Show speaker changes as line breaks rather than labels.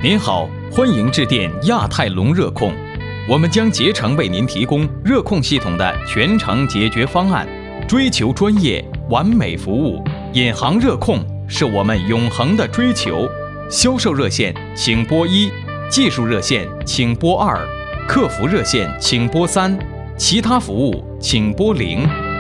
您好，欢迎致电亚太龙热控，我们将竭诚为您提供热控系统的全程解决方案，追求专业完美服务。引航热控是我们永恒的追求。销售热线请拨1，技术热线请拨2，客服热线请拨3，其他服务请拨0。